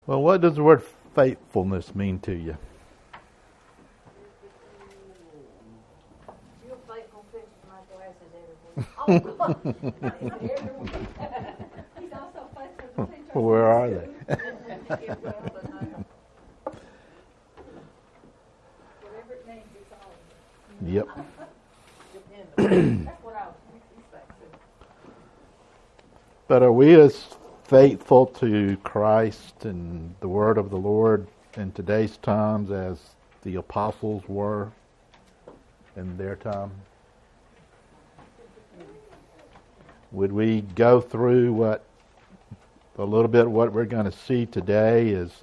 Well, what does the word faithfulness mean to you? You're faithful fixing my glasses every week. Oh, God. He's also faithful to teach us. Where are they? Whatever it means, it's all. Yep. That's what I was expecting. But are we as faithful to Christ and the word of the Lord in today's times as the apostles were in their time? Would we go through what we're going to see today is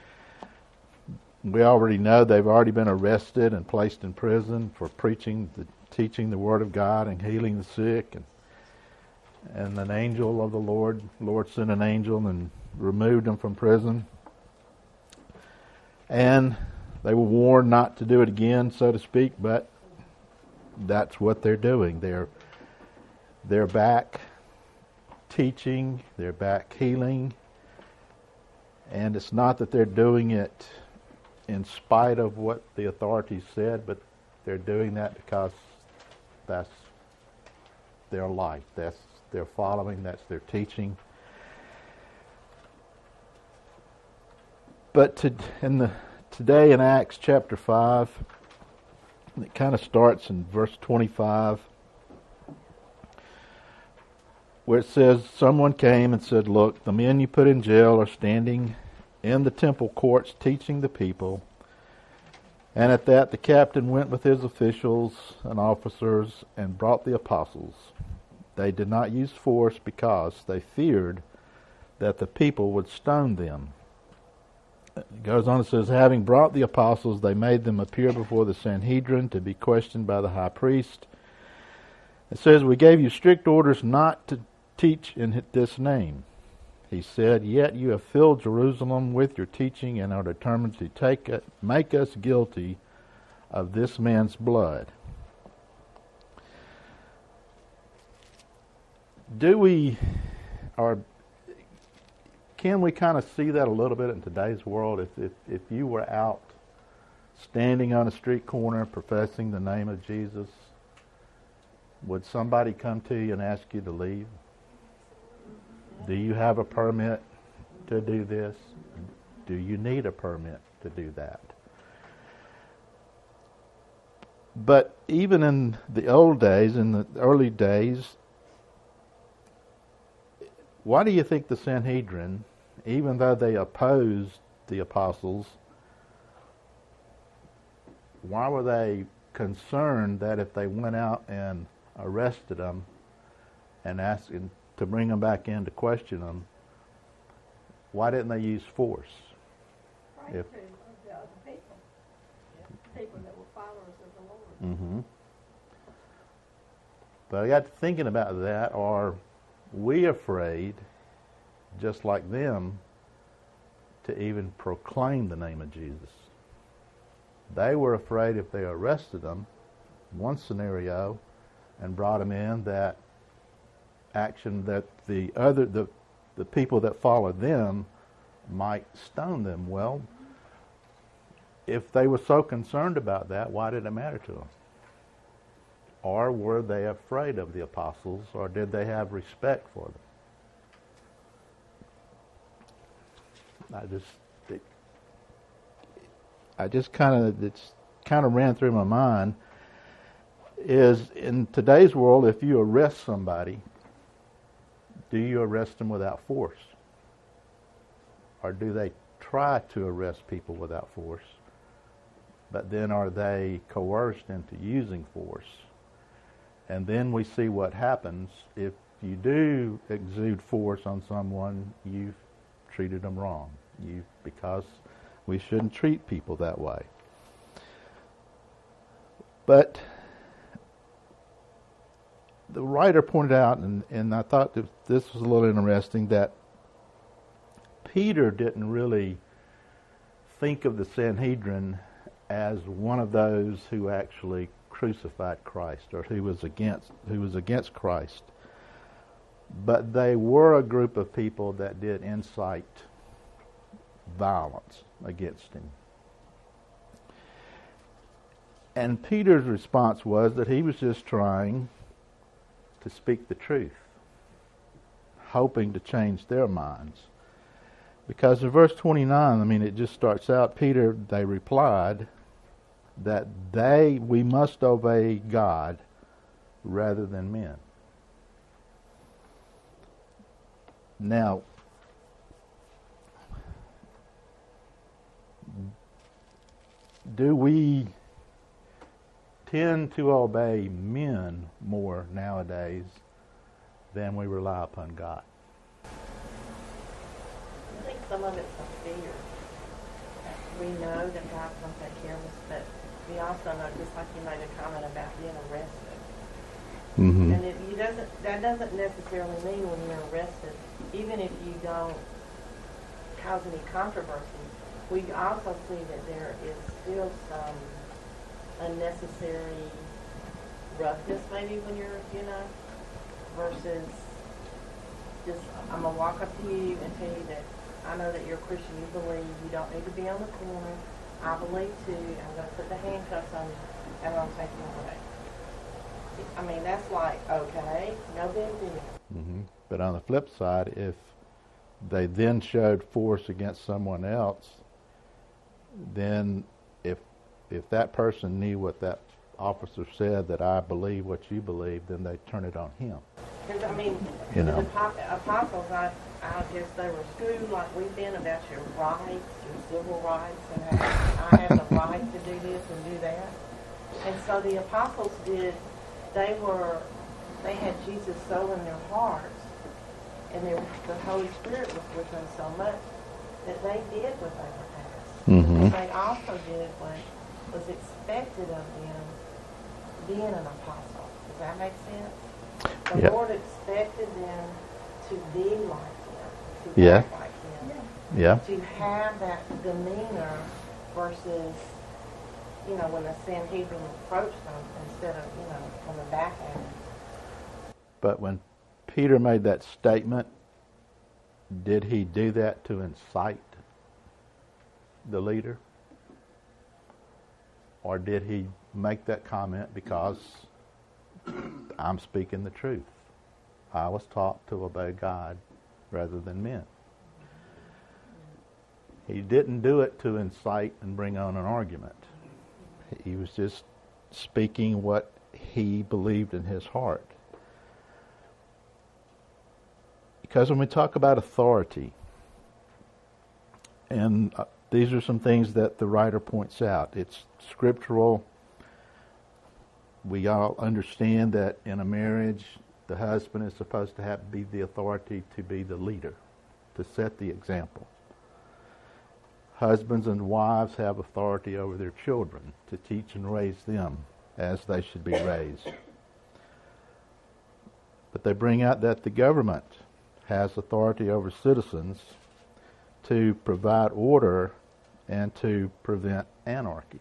we already know they've already been arrested and placed in prison for teaching the word of God and healing the sick, and an angel of the Lord sent an angel and removed them from prison. And they were warned not to do it again, so to speak, but that's what they're doing. They're back teaching, they're back healing, and it's not that they're doing it in spite of what the authorities said, but they're doing that because that's their life, that's their following, that's their teaching. But today in Acts chapter 5, it kind of starts in verse 25, where it says, someone came and said, "Look, the men you put in jail are standing in the temple courts teaching the people." And at that the captain went with his officials and officers and brought the apostles. They did not use force because they feared that the people would stone them. It goes on, it says, having brought the apostles, they made them appear before the Sanhedrin to be questioned by the high priest. It says, "We gave you strict orders not to teach in this name." He said, "Yet you have filled Jerusalem with your teaching and are determined to make us guilty of this man's blood." Can we kind of see that a little bit in today's world? If you were out standing on a street corner professing the name of Jesus, would somebody come to you and ask you to leave? Do you have a permit to do this? Do you need a permit to do that? But even in the old days, in the early days, why do you think the Sanhedrin, even though they opposed the apostles, why were they concerned that if they went out and arrested them and asked to bring them back in to question them, why didn't they use force? Right, to the other people. People that were followers of the Lord. Mm-hmm. But I got to thinking about that. Are we afraid, just like them, to even proclaim the name of Jesus? They were afraid if they arrested them, one scenario, and brought them in, that action that the people that followed them might stone them. Well, if they were so concerned about that, why did it matter to them? Or were they afraid of the apostles, or did they have respect for them? It's kind of ran through my mind, is in today's world, if you arrest somebody, do you arrest them without force? Or do they try to arrest people without force? But then are they coerced into using force? And then we see what happens. If you do exude force on someone, you've treated them wrong. Because we shouldn't treat people that way. But the writer pointed out, and I thought that this was a little interesting, that Peter didn't really think of the Sanhedrin as one of those who actually crucified Christ, or who was against Christ. But they were a group of people that did incite violence against him. And Peter's response was that he was just trying to speak the truth, hoping to change their minds. Because in verse 29, it just starts out, they replied that we must obey God rather than men. Now, do we tend to obey men more nowadays than we rely upon God? I think some of it's a fear. We know that God's going to take care of us, but we also know, just like you made a comment about being arrested. Mm-hmm. And that doesn't necessarily mean when you're arrested, even if you don't cause any controversy, we also see that there is still some unnecessary roughness maybe when you're, versus just, I'm going to walk up to you and tell you that I know that you're a Christian, you believe, you don't need to be on the corner. I believe too. I'm going to put the handcuffs on you and I'm going to take you away. That's like, okay, no big deal. Mm-hmm. But on the flip side, if they then showed force against someone else, then if that person knew what that officer said, that I believe what you believe, then they turn it on him. Because, the apostles, I guess they were schooled like we've been about your rights, your civil rights, and how I have the right to do this and do that. And so the apostles they had Jesus so in their hearts, and the Holy Spirit was with them so much that they did what they were asked. Mm-hmm. And they also did what was expected of them being an apostle. Does that make sense? The Lord expected them to be like him, to act like him, to have that demeanor versus, when the Sanhedrin approached them instead of, on the back end. But when Peter made that statement, did he do that to incite the leader? Or did he make that comment because I'm speaking the truth? I was taught to obey God rather than men. He didn't do it to incite and bring on an argument. He was just speaking what he believed in his heart. Because when we talk about authority, and these are some things that the writer points out. It's scriptural. We all understand that in a marriage, the husband is supposed to be the authority to be the leader, to set the example. Husbands and wives have authority over their children to teach and raise them as they should be raised. But they bring out that the government has authority over citizens to provide order and to prevent anarchy.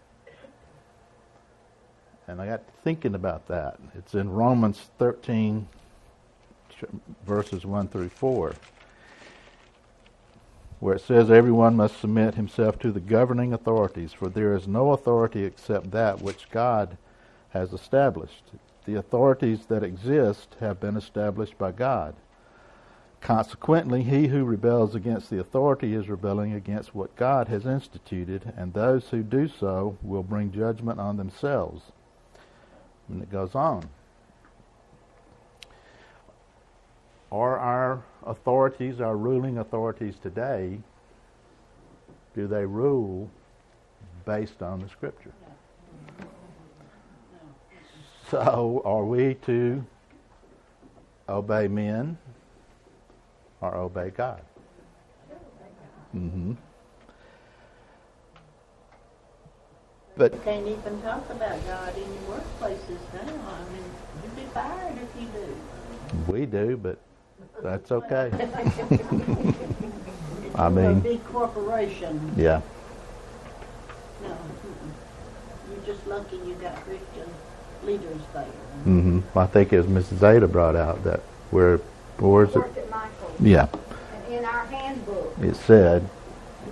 And I got thinking about that. It's in Romans 13, verses 1 through 4, where it says, everyone must submit himself to the governing authorities, for there is no authority except that which God has established. The authorities that exist have been established by God. Consequently, he who rebels against the authority is rebelling against what God has instituted, and those who do so will bring judgment on themselves. And it goes on. Are our authorities, our ruling authorities today, do they rule based on the Scripture? So, are we to obey men or obey God? Mm-hmm. But you can't even talk about God in your workplaces now. You'd be fired if you do. We do, but that's okay. You're a big corporation. Yeah. No, you're just lucky you got Christian leaders there. Mm-hmm. I think as Mrs. Ada brought out that worked at Michael's. Yeah. And in our handbook, It said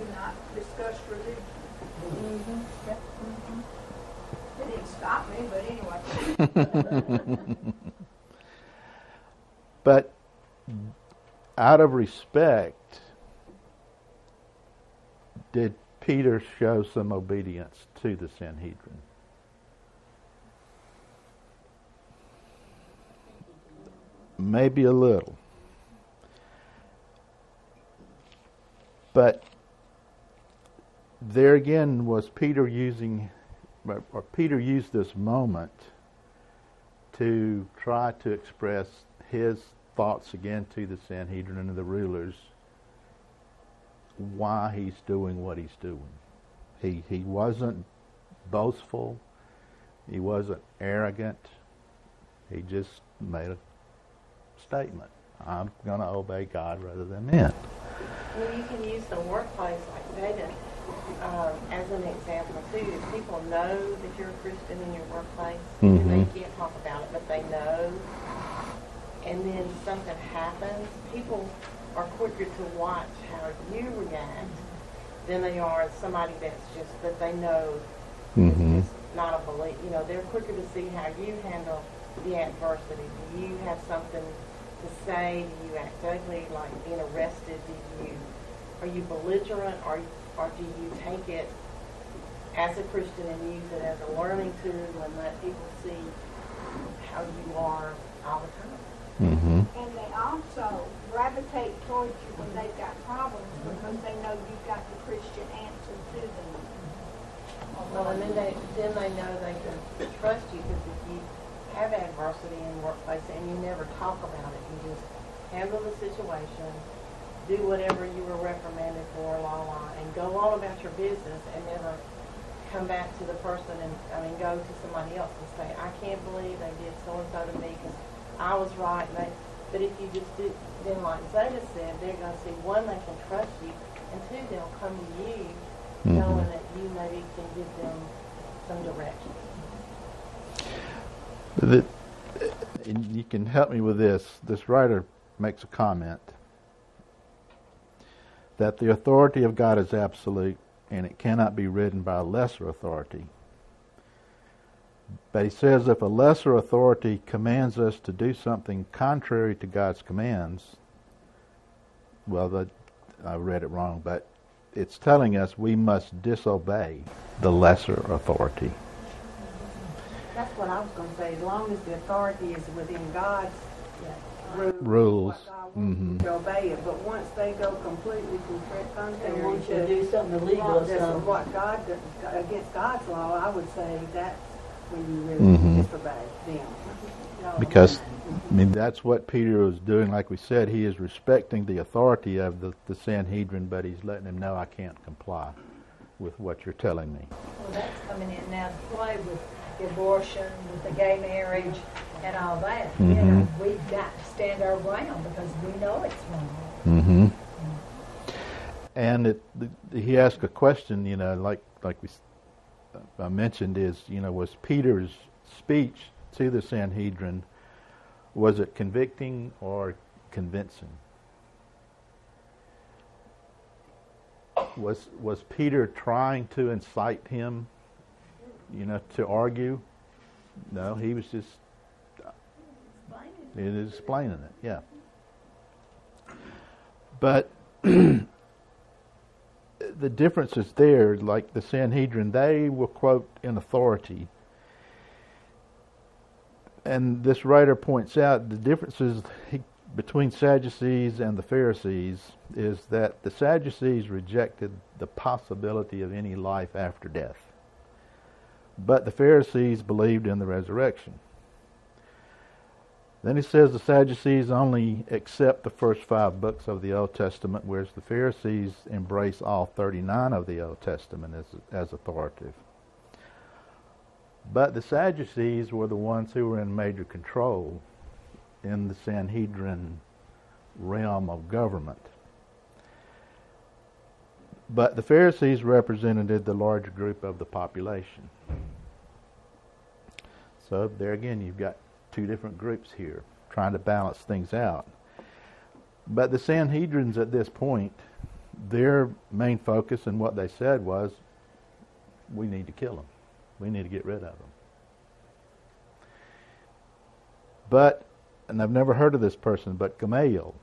But out of respect, did Peter show some obedience to the Sanhedrin? Maybe a little. But there again was Peter using, or Peter used this moment to try to express his thoughts again to the Sanhedrin and the rulers, why he's doing what he's doing. He wasn't boastful. He wasn't arrogant. He just made a statement. I'm going to obey God rather than men. Well, you can use the workplace like David as an example too. If people know that you're a Christian in your workplace, and they can't talk about it, but they know, and then something happens, people are quicker to watch how you react than they are somebody that's just that they know is just not a belief. You know, they're quicker to see how you handle the adversity. Do you have something to say? Do you act ugly, like being arrested? Are you belligerent, or do you take it as a Christian and use it as a learning tool and let people see how you are all the time? And they also gravitate towards you when they've got problems because they know you've got the Christian answer to them. Well, and then they know they can trust you, because if you have adversity in the workplace and you never talk about it, you just handle the situation, do whatever you were reprimanded for, and go on about your business and never come back to the person go to somebody else and say, I can't believe they did so-and-so to me because I was right. But if you just do, then like Zeta said, they're going to see, one, they can trust you, and two, they'll come to you knowing that you maybe can give them some direction. And you can help me with this. This writer makes a comment that the authority of God is absolute and it cannot be ridden by a lesser authority. But he says if a lesser authority commands us to do something contrary to God's commands, well, I read it wrong, but it's telling us we must disobey the lesser authority. That's what I was going to say. As long as the authority is within God's rules, what God wants you to obey it. But once they go completely contrary They want you to do something illegal or something. what God against God's law, I would say that's when you really disobey them. because that's what Peter was doing. Like we said, he is respecting the authority of the Sanhedrin, but he's letting them know I can't comply with what you're telling me. Well, that's coming in now to play with abortion, with the gay marriage, and all that. You know, we've got to stand our ground because we know it's wrong. And he asked a question, like I mentioned, was Peter's speech to the Sanhedrin, was it convicting or convincing? Was Peter trying to incite him, to argue? No, he was just explaining it. Yeah. But the difference is there. Like the Sanhedrin, they will quote in authority. And this writer points out the differences between Sadducees and the Pharisees is that the Sadducees rejected the possibility of any life after death. But the Pharisees believed in the resurrection. Then he says the Sadducees only accept the first 5 books of the Old Testament, whereas the Pharisees embrace all 39 of the Old Testament as authoritative. But the Sadducees were the ones who were in major control in the Sanhedrin realm of government. But the Pharisees represented the larger group of the population. So there again, you've got 2 different groups here trying to balance things out. But the Sanhedrins at this point, their main focus and what they said was, we need to kill them. We need to get rid of them. But, and I've never heard of this person, but Gamaliel,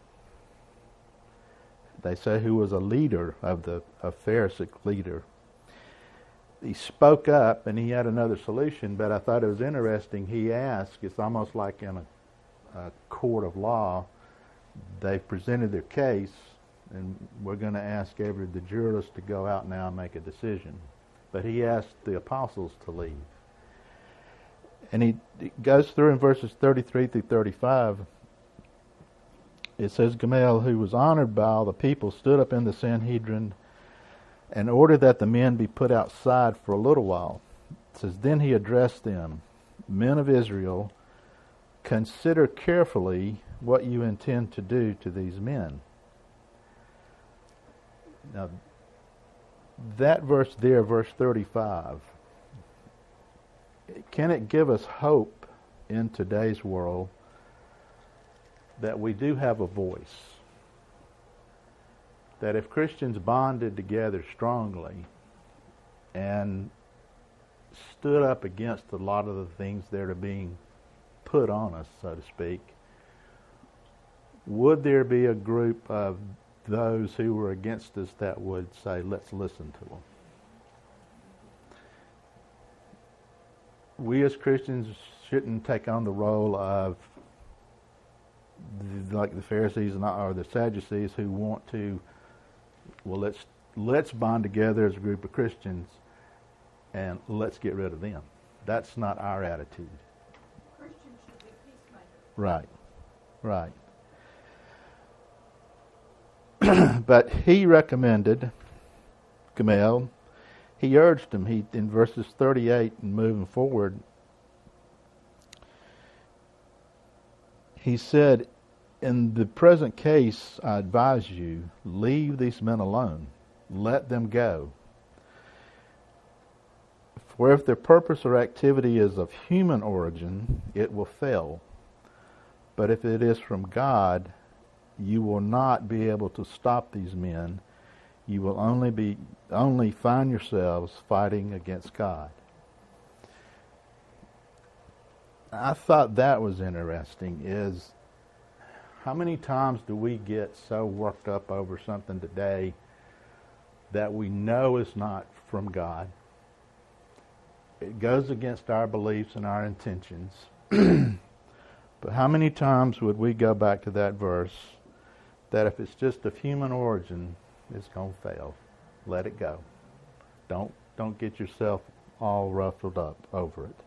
they say, who was a leader of a Pharisaic leader, he spoke up and he had another solution, but I thought it was interesting. He asked, it's almost like in a court of law, they've presented their case, and we're going to ask the jurors to go out now and make a decision. But he asked the apostles to leave. And he goes through in verses 33 through 35. It says, Gamaliel, who was honored by all the people, stood up in the Sanhedrin and ordered that the men be put outside for a little while. It says, then he addressed them, men of Israel, consider carefully what you intend to do to these men. Now, that verse there, verse 35, can it give us hope in today's world that we do have a voice? That if Christians bonded together strongly and stood up against a lot of the things that are being put on us, so to speak, would there be a group of those who were against us that would say, let's listen to them? We as Christians shouldn't take on the role of like the Pharisees or the Sadducees who want to, well, let's bond together as a group of Christians and let's get rid of them. That's not our attitude. Christians should be peacemakers. Right, right. But he recommended Gamaliel. He urged him. He in verses 38 and moving forward, he said, in the present case, I advise you, leave these men alone. Let them go. For if their purpose or activity is of human origin, it will fail. But if it is from God, you will not be able to stop these men. You will only find yourselves fighting against God. I thought that was interesting, is how many times do we get so worked up over something today that we know is not from God? It goes against our beliefs and our intentions. But how many times would we go back to that verse that if it's just of human origin, it's going to fail? Let it go. Don't get yourself all ruffled up over it.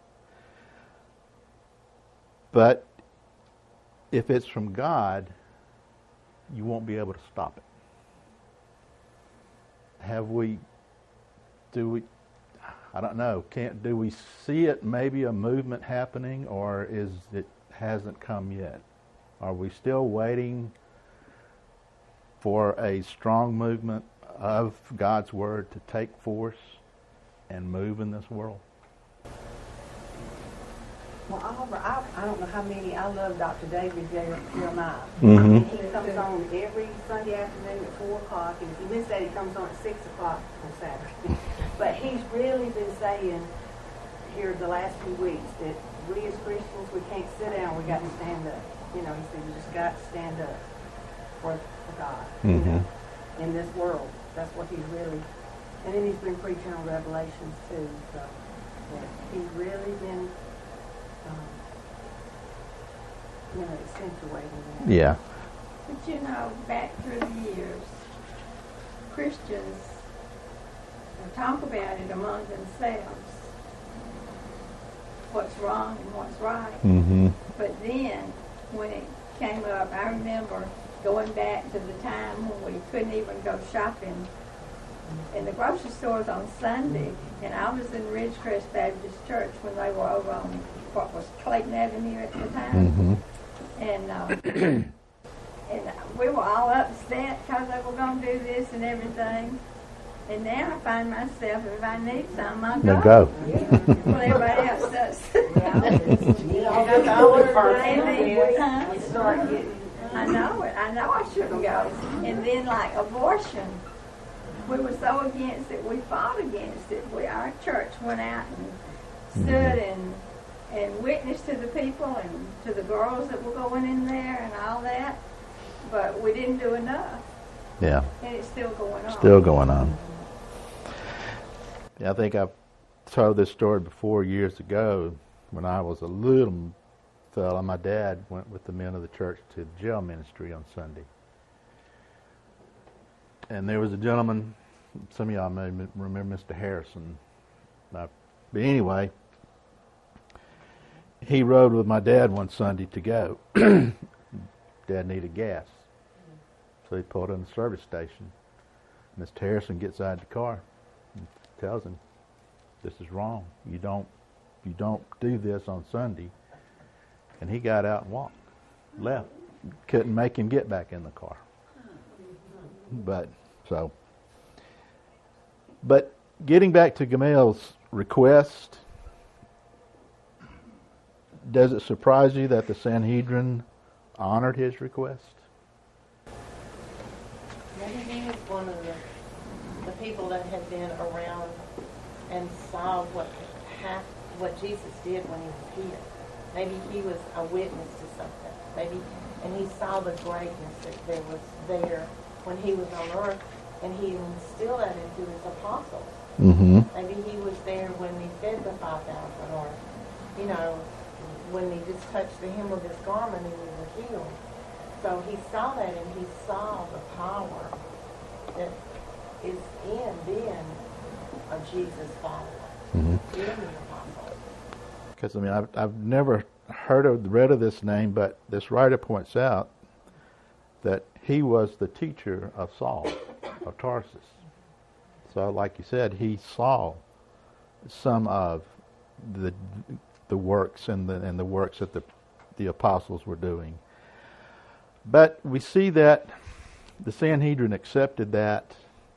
But if it's from God, you won't be able to stop it. I don't know. Do we see it, maybe a movement happening, or is it hasn't come yet? Are we still waiting for a strong movement of God's Word to take force and move in this world? Well, Oliver, I don't know how many, I love Dr. David Jeremiah. Mm-hmm. And he comes on every Sunday afternoon at 4 o'clock, and if you miss that, he comes on at 6 o'clock on Saturday. But he's really been saying here the last few weeks that we as Christians, we can't sit down, we got to stand up. You know, he said we just got to stand up for God, you know, in this world. That's what he's really, and then he's been preaching on Revelations too, so yeah, he's really been accentuating that. Yeah. But you know, back through the years, Christians talk about it among themselves, what's wrong and what's right. Mm-hmm. But then, when it came up, I remember going back to the time when we couldn't even go shopping in the grocery stores on Sunday, and I was in Ridgecrest Baptist Church when they were over on what was Clayton Avenue at the time. Mm-hmm. And we were all upset because they were going to do this and everything. And now I find myself, if I need something, I'll Now go. go. Well, everybody else does. We start getting. I know it. I know I shouldn't go. And then, like abortion, we were so against it, we fought against it. Our church went out and stood and witness to the people and to the girls that were going in there and all that. But we didn't do enough. Yeah. And it's still going on. Still going on. Yeah, I think I've told this story before years ago. When I was a little fella, my dad went with the men of the church to the jail ministry on Sunday. And there was a gentleman, some of y'all may remember Mr. Harrison. But anyway, he rode with my dad one Sunday to go. Dad needed gas. So he pulled in the service station. Mr. Harrison gets out of the car and tells him, "This is wrong. You don't do this on Sunday." And he got out and walked, left. Couldn't make him get back in the car. But getting back to Gamaliel's request, does it surprise you that the Sanhedrin honored his request? Maybe he was one of the people that had been around and saw what Jesus did when he was here. Maybe he was a witness to something. Maybe, and he saw the greatness that there was there when he was on earth, and he instilled that into his apostles. Mm-hmm. Maybe he was there when he fed the 5,000, or, when he just touched the hem of his garment and he was healed. So he saw that, and he saw the power that is in being a Jesus follower, in the apostles. Because I've never read of this name, but this writer points out that he was the teacher of Saul of Tarsus. So, like you said, he saw some of the works and the works that the apostles were doing. But we see that the Sanhedrin accepted that,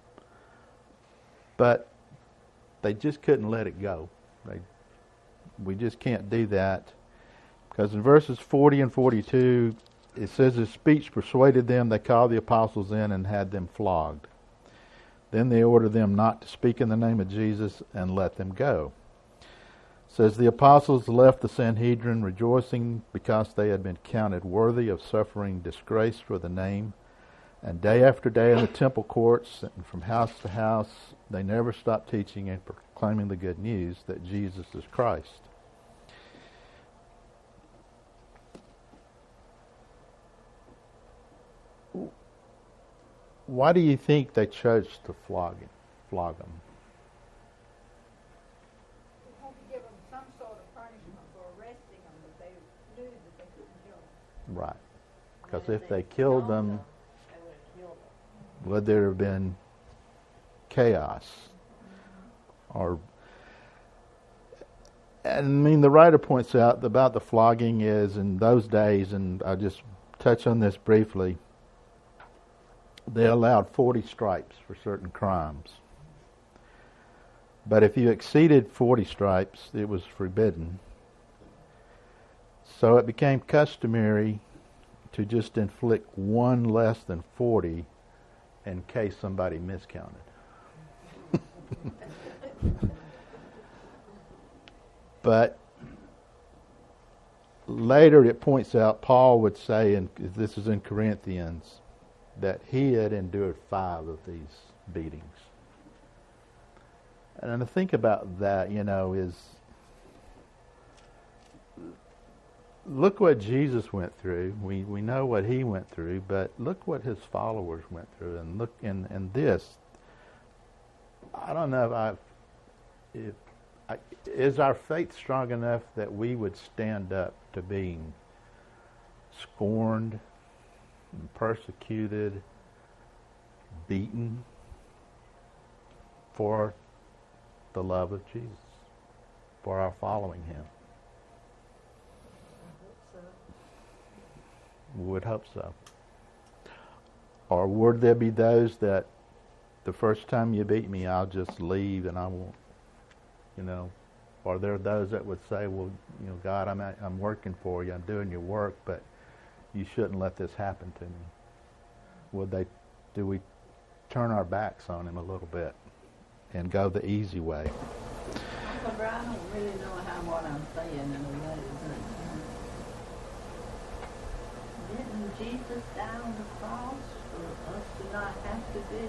but they just couldn't let it go. We just can't do that, because in verses 40 and 42, it says his speech persuaded them. They called the apostles in and had them flogged. Then they ordered them not to speak in the name of Jesus and let them go. It says the apostles left the Sanhedrin rejoicing because they had been counted worthy of suffering disgrace for the name. And day after day in the temple courts and from house to house, they never stopped teaching and proclaiming the good news that Jesus is Christ. Why do you think they chose to flog them? We had to give them some sort of punishment for arresting them, but they knew that they couldn't kill them. Right. Because if they killed them, They would have killed them. would there have been chaos? The writer points out about the flogging is in those days, and I'll just touch on this briefly, they allowed 40 stripes for certain crimes. But if you exceeded 40 stripes, it was forbidden. So it became customary to just inflict one less than 40 in case somebody miscounted. But later it points out, Paul would say, and this is in Corinthians, that he had endured 5 of these beatings. And to think about that, is look what Jesus went through. We know what he went through, but look what his followers went through. And look in this. I don't know is our faith strong enough that we would stand up to being scorned, persecuted, beaten for the love of Jesus, for our following him? We would hope so. Or would there be those that the first time you beat me, I'll just leave and I won't, Or there are those that would say, well, God, I'm working for you, I'm doing your work, but you shouldn't let this happen to me. Do we turn our backs on him a little bit and go the easy way? Cobra, I don't really know how what I'm saying in a way is didn't Jesus die on the cross for us to not have to be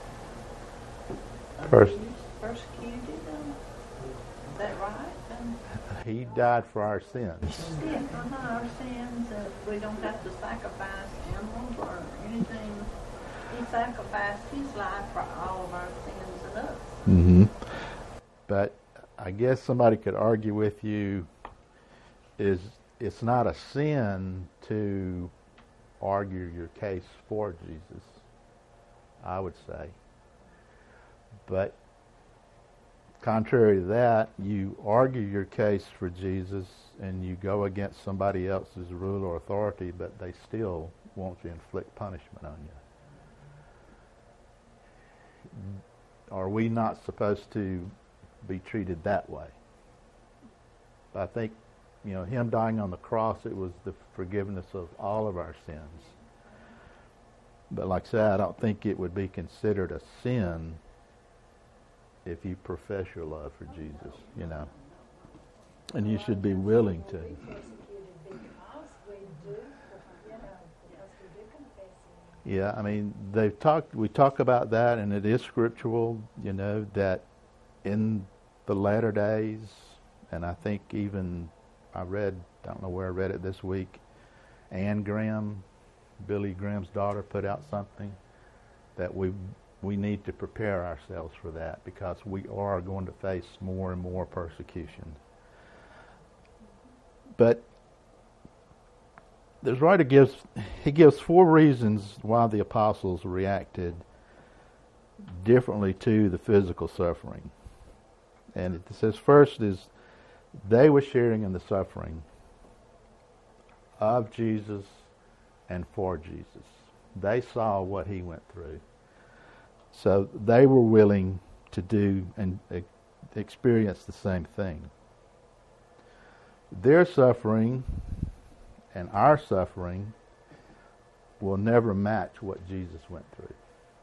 persecuted? Is that right? He died for our sins. Yeah, our sins. We don't have to sacrifice animals or anything. He sacrificed his life for all of our sins and us. Mm-hmm. But I guess somebody could argue with you is it's not a sin to argue your case for Jesus, I would say. But contrary to that, you argue your case for Jesus and you go against somebody else's rule or authority, but they still want to inflict punishment on you. Are we not supposed to be treated that way? I think, him dying on the cross, it was the forgiveness of all of our sins. But like I said, I don't think it would be considered a sin if you profess your love for Jesus, And you should be willing to. Yeah, we talk about that, and it is scriptural, that in the latter days, and I think even I don't know where I read it this week, Anne Graham, Billy Graham's daughter, put out something that we need to prepare ourselves for that, because we are going to face more and more persecution. But this writer gives 4 reasons why the apostles reacted differently to the physical suffering. And it says first is they were sharing in the suffering of Jesus and for Jesus. They saw what he went through. So they were willing to do and experience the same thing. Their suffering and our suffering will never match what Jesus went through.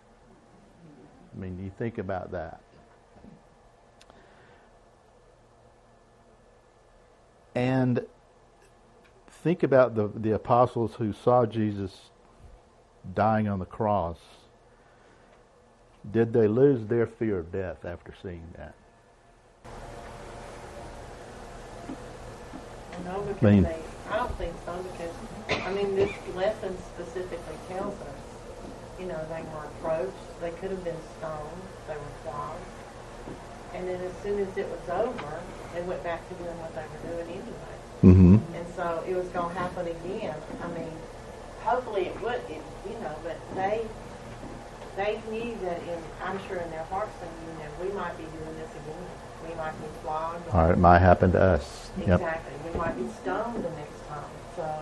You think about that. And think about the apostles who saw Jesus dying on the cross. Did they lose their fear of death after seeing that? No, because I don't think so, because, this lesson specifically tells us, they were approached, they could have been stoned, they were flogged, and then as soon as it was over, they went back to doing what they were doing anyway. Mm-hmm. And so it was going to happen again. Hopefully it would, but they knew that, I'm sure in their hearts they knew that we might be doing this again. We might be flogged. Or it might happen to us. Exactly. Yep. We might be stoned the next time. So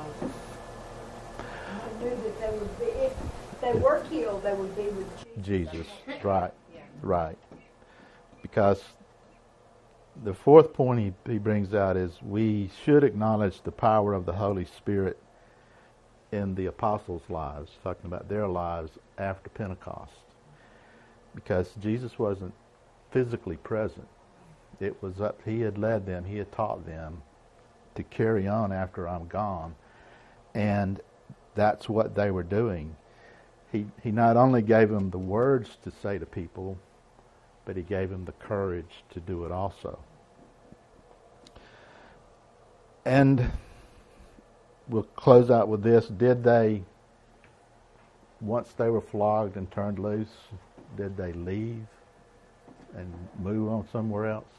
I knew that they would be, if they were killed, they would be with Jesus. Right. yeah. Right. Because the 4th point he brings out is we should acknowledge the power of the Holy Spirit in the apostles' lives, talking about their lives after Pentecost. Because Jesus wasn't physically present. It was he had led them, he had taught them to carry on after I'm gone. And that's what they were doing. He not only gave them the words to say to people, but he gave them the courage to do it also. And we'll close out with this. Did they, once they were flogged and turned loose, did they leave and move on somewhere else?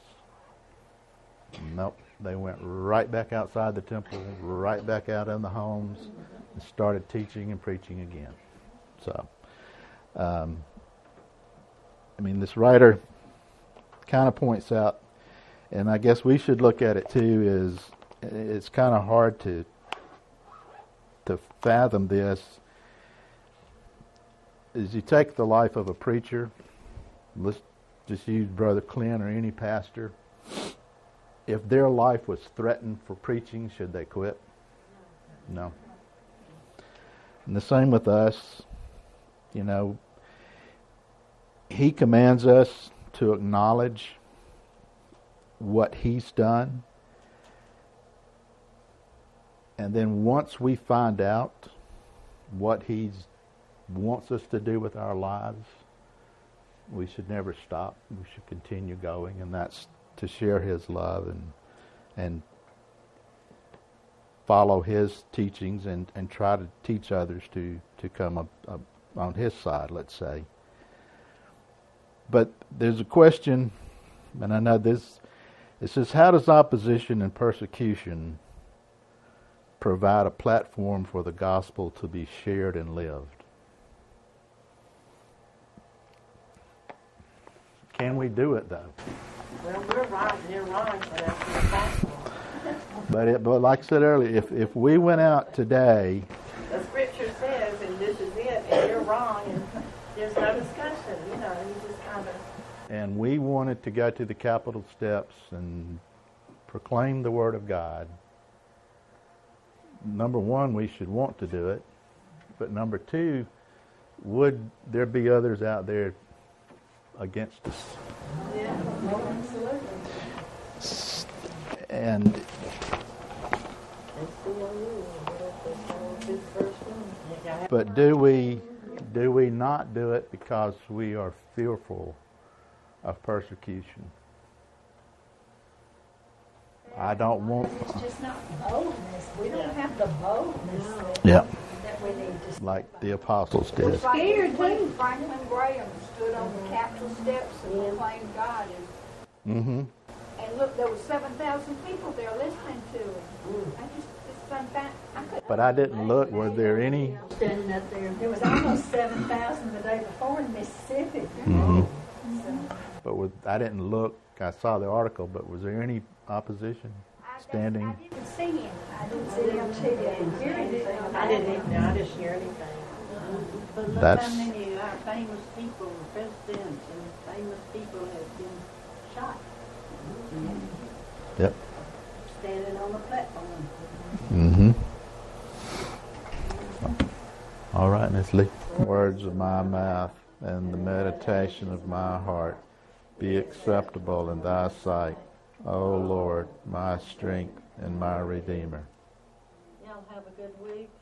Nope. They went right back outside the temple, right back out in the homes, and started teaching and preaching again. So, this writer kind of points out, and I guess we should look at it too, is it's kind of hard to fathom this. Is you take the life of a preacher, let's just use Brother Clint or any pastor. If their life was threatened for preaching, should they quit? No. And the same with us. He commands us to acknowledge what He's done. And then once we find out what He wants us to do with our lives, we should never stop. We should continue going, and that's to share His love and follow His teachings and try to teach others to come up on His side, let's say. But there's a question, and I know this, it says, how does opposition and persecution provide a platform for the gospel to be shared and lived? Can we do it, though? Well, we're right and they're wrong, but that's impossible. But like I said earlier, if we went out today, The scripture says, and this is it, and you're wrong, and there's no discussion, you just kind of... and we wanted to go to the Capitol steps and proclaim the Word of God, number one, we should want to do it. But number two, would there be others out there against us? Yeah, absolutely. And but do we not do it because we are fearful of persecution? I don't want. It's just not boldness. We don't have the boldness Yeah. that we need to. Like the apostles did. Scared when Franklin Graham stood on the Capitol steps and proclaimed God. Mm-hmm. And look, there were 7,000 people there listening to him. It's unfair. But I didn't look. Were there any? Standing up there. There was almost 7,000 the day before in Mississippi. Mm-hmm. So, But I didn't look. I saw the article, but was there any opposition standing? I didn't see him. I didn't see him too. Didn't hear anything. I didn't even know. I didn't hear anything. But look That's- how many of our famous people, presidents and famous people have been shot. Yep. Standing on the platform. Mm-hmm. All right, Miss Lee. Words of my mouth and the meditation of my heart be acceptable in thy sight, O Lord, my strength and my Redeemer. Y'all have a good week.